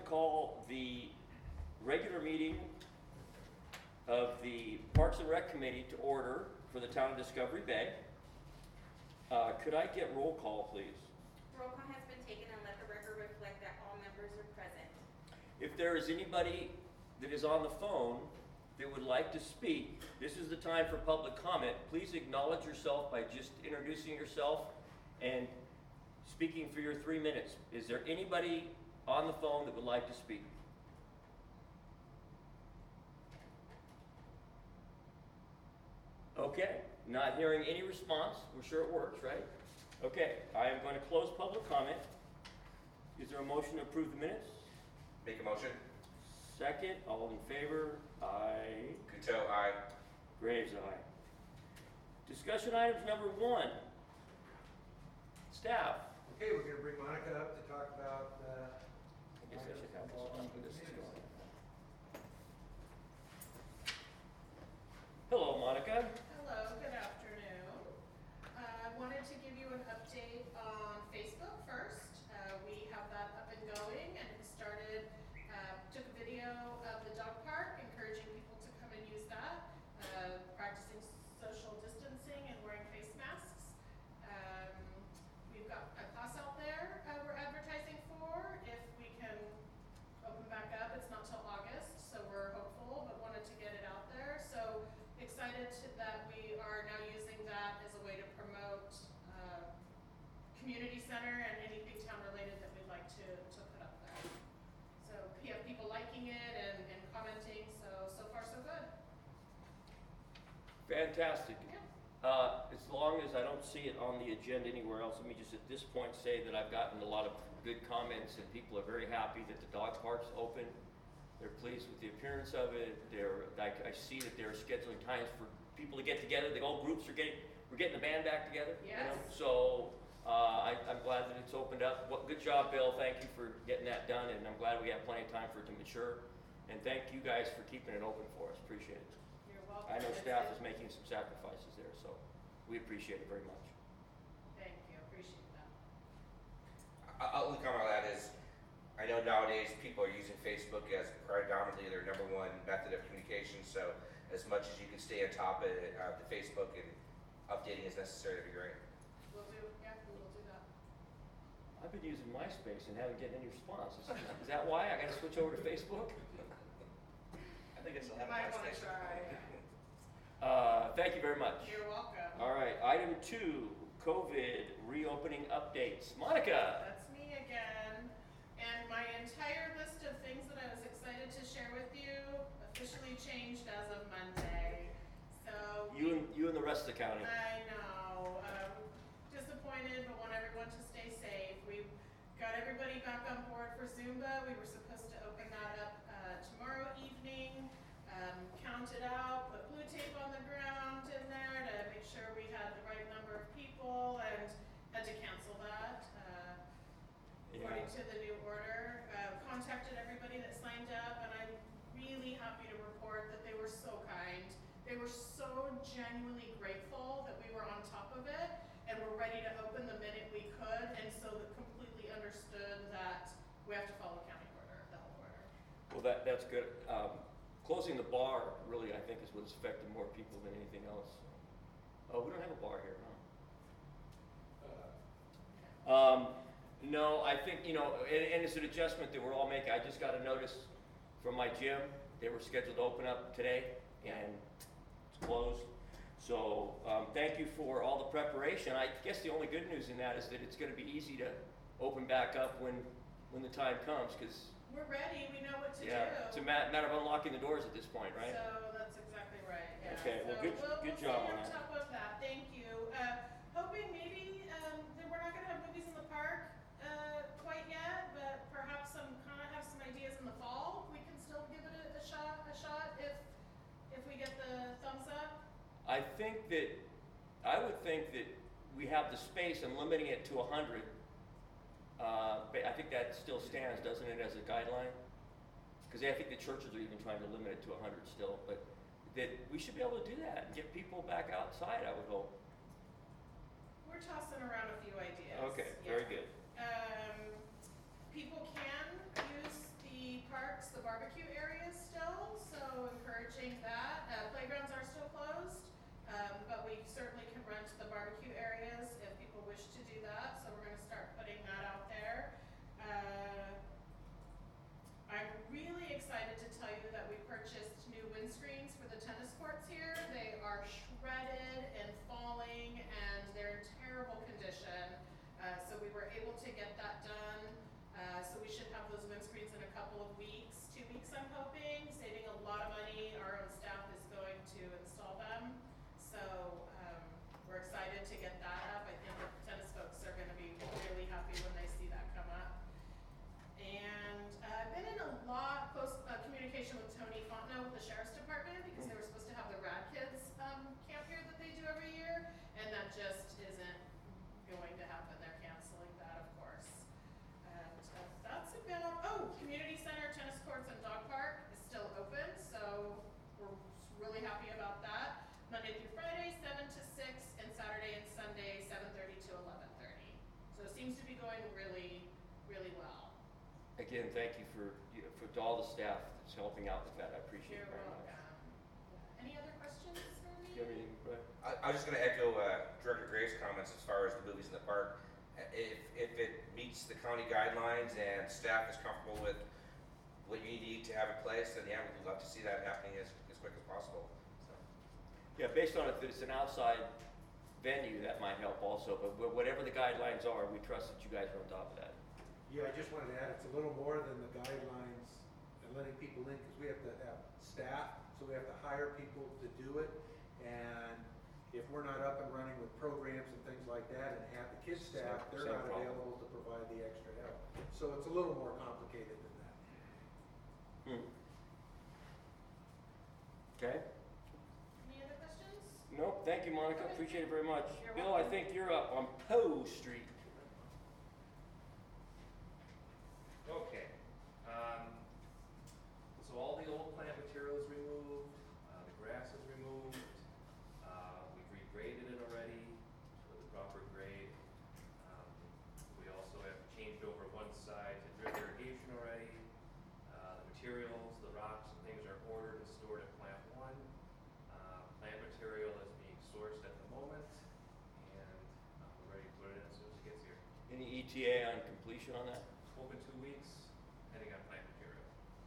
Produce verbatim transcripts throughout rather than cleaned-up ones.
call the regular meeting of the Parks and Rec Committee to order for the town of Discovery Bay. Uh, could I get roll call, please? Roll call has been taken and let the record reflect that all members are present. If there is anybody that is on the phone that would like to speak, this is the time for public comment. Please acknowledge yourself by just introducing yourself and speaking for your three minutes. Is there anybody on the phone that would like to speak? Okay, not hearing any response. We're sure it works, right? Okay, I am going to close public comment. Is there a motion to approve the minutes? Make a motion. Second, all in favor? Aye. Kuto, aye. Graves, aye. Discussion items number one. Staff. Okay, we're gonna bring Monica up to talk about, uh. I guess I should have this on for this is going. Hello, Monica. Hello, good afternoon. Uh, I wanted to give you an update on Facebook first. Uh, we have that up and going, and it started, uh, took a video of the dog park, encouraging people to come and use that, uh, practicing social distancing and wearing face masks. Um, we've got a class out there uh, we're advertising for. If we can open back up, it's not till August, so we're hopeful, but wanted to get it out there. So excited to, that we are now using that as a way to promote uh, community center and anything town related that we'd like to, to put up there. So we have people liking it and, and commenting, so so far so good. Fantastic. Yeah. Uh, as long as I don't see it on the agenda anywhere else, let me just at this point say that I've gotten a lot of good comments and people are very happy that the dog park's open. They're pleased with the appearance of it. They're, I, I see that they're scheduling times for people to get together. The whole groups are getting, we're getting the band back together. You know? Yes. So uh, I, I'm glad that it's opened up. What, good job, Bill. Thank you for getting that done, and I'm glad we have plenty of time for it to mature. And thank you guys for keeping it open for us. Appreciate it. You're welcome. I know It's staff good. is making some sacrifices there, so we appreciate it very much. Thank you, appreciate that. Uh, only comment I'll add is, I know nowadays people are using Facebook as predominantly their number one method of communication, so as much as you can stay on top of it, uh, the Facebook and updating is necessary, that'd be great. We'll do, yeah, we will do that. I've been using MySpace and haven't getting any response. Is, is that why I got to switch over to Facebook? I think it's You might wanna try. Uh, thank you very much. You're welcome. All right, item two, COVID reopening updates. Monica. That's me again. And my entire list of things that I was excited to share with you officially changed as of Monday. So You and you and the rest of the county. I know. Um, disappointed, but want everyone to stay safe. We've got everybody back on board for Zumba. We were supposed to open that up uh, tomorrow evening. Um, count it out, put blue tape on the ground in there to make sure we had the right number of people, and had to cancel that uh, according to the new order. Uh, contacted everybody that signed up, and I'm really happy to report that they were so kind. They were so genuinely grateful that we were on top of it and were ready to open the minute we could, and so that completely understood that we have to follow county order, the health order. Well, that that's good. Um, closing the bar really, I think, is what's affected more people than anything else. Oh, we don't have a bar here, no. Um, no, I think, you know, and, and it's an adjustment that we're all making. I just got a notice from my gym. They were scheduled to open up today, and it's closed. So um, thank you for all the preparation. I guess the only good news in that is that it's going to be easy to open back up when, when the time comes, because We're ready, we know what to yeah, do. it's a ma- matter of unlocking the doors at this point, right? So that's exactly right, yeah. Okay, well, So good- we'll- good we'll job stay on on that. top of that, thank you. Uh, hoping maybe, um, that we're not gonna have movies in the park, uh, quite yet, but perhaps some, kinda have some ideas in the fall. We can still give it a, a shot, a shot if, if we get the thumbs up. I think that, I would think that we have the space and limiting it to a hundred. Uh, but I think that still stands, doesn't it, as a guideline? Because I think the churches are even trying to limit it to a hundred still, but that we should be able to do that and get people back outside, I would hope. We're tossing around a few ideas. Okay, yeah. very good. Um, people can use the couple of weeks, two weeks I'm hoping, saving a lot of money. Our own staff is going to install them. So um, we're excited to get that up. I think the tennis folks are gonna be really happy when they see that come up. And uh, I've been in a lot, close uh, communication with Tony Fontenot with the Sheriff's Department because they were supposed to have the Rad Kids um, camp here that they do every year. And that just isn't going to happen. They're canceling that, of course. And uh, that's about, oh, community center, tennis courts, and dog park is still open, so we're really happy about that. Monday through Friday, seven to six, and Saturday and Sunday, seven thirty to eleven thirty. So it seems to be going really, really well. Again, thank you for, you know, for all the staff that's helping out with that. I appreciate You're it very much. welcome. Yeah. Any other questions for me? Do you have anything, Brett? I, I was just gonna echo uh, Director Gray's comments as far as the movies in the park. Uh, If, if it meets the county guidelines and staff is comfortable with what you need to have in place, then yeah, we'd love to see that happening as, as quick as possible. So, Yeah, based on if it's an outside venue, that might help also, but wh- whatever the guidelines are, we trust that you guys are on top of that. Yeah, I just wanted to add, it's a little more than the guidelines and letting people in, because we have to have staff, so we have to hire people to do it. And if we're not up and running with programs and things like that and have the kids staff, Same- they're same not problem. available to provide the extra help. So it's a little more complicated than that. Hmm. Okay? Any other questions? Nope, thank you, Monica, Okay. appreciate it very much. You're Bill, I welcome. think you're up on Poe Street. Okay, um, so all the old plant material is removed, uh, the grass is removed, uh, we've regraded it already to the proper grade. Um, we also have changed over one side to drip irrigation already. Uh, the materials, the rocks and things are ordered and stored at plant one. Uh, plant material is being sourced at the moment, and, uh, we're ready to put it in as soon as it gets here. Any E T A on completion on that? Open two weeks, heading on plant material.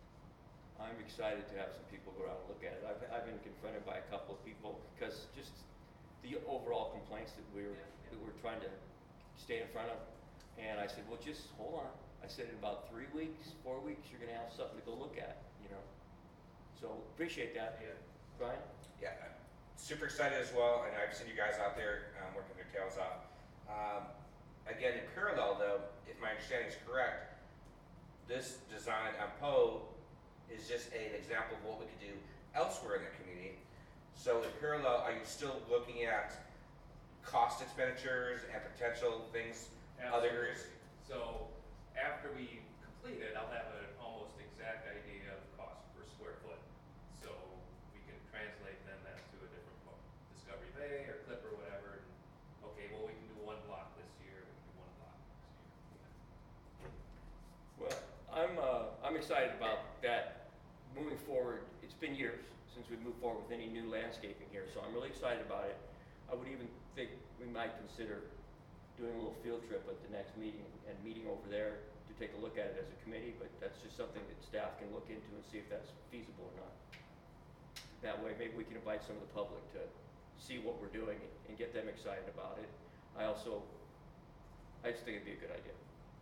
I'm excited to have some people go out and look at it. I've, I've been confronted by a couple of people because just the overall complaints that we're, Yeah, yeah. that we're trying to stay in front of. And I said, well, just hold on. I said, in about three weeks, four weeks, you're gonna have something to go look at, you know? So appreciate that. Yeah. Brian? yeah, I'm super excited as well, and I've seen you guys out there um, working your tails off. Um, again, in parallel though, if my understanding is correct, this design on Poe is just an example of what we could do elsewhere in the community. So in parallel, are you still looking at cost expenditures and potential things, other areas? Absolutely. So after we complete it, I'll have an almost exact idea of cost per square foot. So we can translate then that to a different book, Discovery Bay or Clip or whatever. And, okay, well, we can do one block this year, we can do one block next year. Well, I'm, uh, I'm excited about that moving forward. It's been years since we've moved forward with any new landscaping here, so I'm really excited about it. I would even think we might consider doing a little field trip at the next meeting and meeting over there to take a look at it as a committee, but that's just something that staff can look into and see if that's feasible or not. That way, maybe we can invite some of the public to see what we're doing and get them excited about it. I also, I just think it'd be a good idea.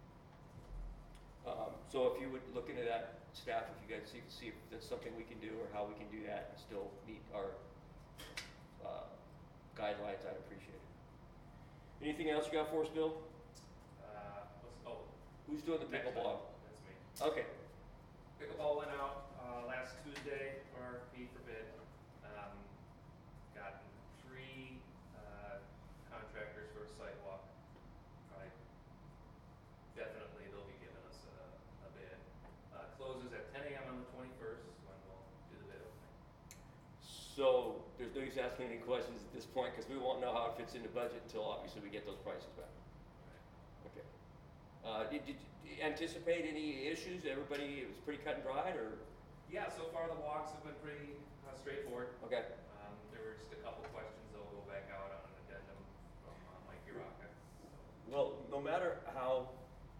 Um, so if you would look into that, staff, if you guys see, see if that's something we can do or how we can do that and still meet our, uh, guidelines, I'd appreciate it. Anything else you got for us, Bill? Uh, what's, oh, Who's doing the next pickleball? one. That's me. Okay, Pickleball went out, uh, last Tuesday for R F P for bid. Um, gotten three, uh, contractors for a site walk. Probably, definitely they'll be giving us a, a bid. Uh, closes at ten AM on the twenty-first, when we'll do the bid opening. so there's no use asking any questions at this point because we won't know how it fits into budget until obviously we get those prices back. Right. Okay. Uh, did, did you anticipate any issues? Everybody, it was pretty cut and dried or? Yeah, so far the walks have been pretty uh, straightforward. Okay. Um, there were just a couple questions that will go back out on an addendum from uh, Mike Uraka. So, Well, no matter how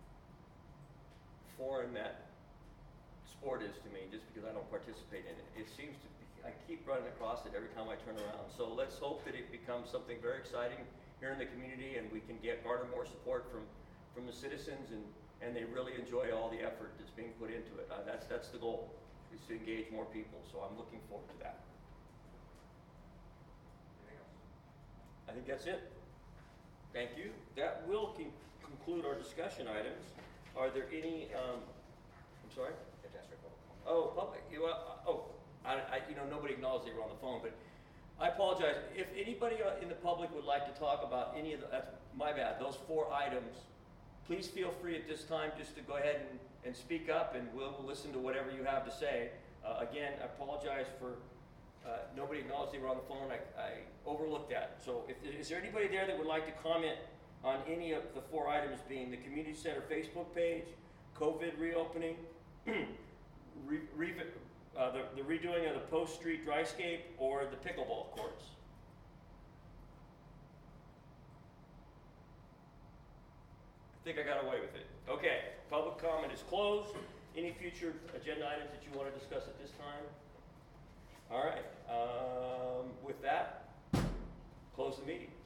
foreign that sport is to me, just because I don't participate in it, it seems to be, I keep running across it every time I turn around. So let's hope that it becomes something very exciting here in the community and we can get garner more support from, from the citizens and, and they really enjoy all the effort that's being put into it. Uh, that's, that's the goal, is to engage more people, so I'm looking forward to that. Anything else? I think that's it. Thank you. That will con- conclude our discussion items. Are there any, um, I'm sorry? Fantastic. Oh, public, you, uh, oh, I, I, you know, nobody acknowledged they were on the phone, but I apologize. If anybody uh, in the public would like to talk about any of the, that's my bad, those four items, please feel free at this time just to go ahead and, and speak up, and we'll listen to whatever you have to say. Uh, again, I apologize for, uh, nobody acknowledged they were on the phone. I, I overlooked that. So if, is there anybody there that would like to comment on any of the four items, being the community center Facebook page, COVID reopening, re, re, uh, the, the redoing of the Post Street dryscape, or the pickleball courts? I think I got away with it. Okay, public comment is closed. Any future agenda items that you want to discuss at this time? All right, um, with that, close the meeting.